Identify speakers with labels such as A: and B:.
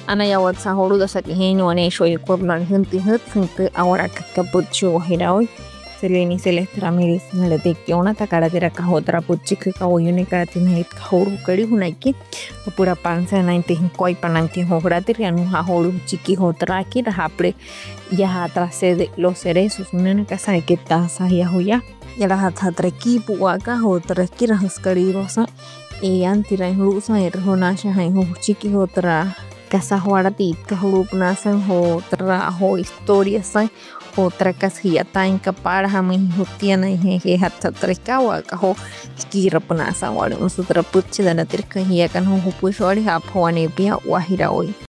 A: Anayawat sa horuda sa kihenyo ane shoy korlan hunti ahora kapuchi wahiraoy seleni celeste ramírez nalate kiona takaratera kahotra puchik kawoyune karatina hit kahuru kari hunaki pura panza nainte koi pananti hogratir ya no hahoru chiki hotraki rahapre ya atrás de los cerezos una casa que taza ya hoya ya las hatra equipo waka hotra kira haskarirosa y antira en rusa y rehonasha en chiki hotra casa huaratit kahulupna san ho trabajo historia san otra casilla tan capara jamin hutiana y hatta trekawa kaho kira puna san wala usutra putchi dana tirka hiya kan ho pushori ha phone pia wahira oi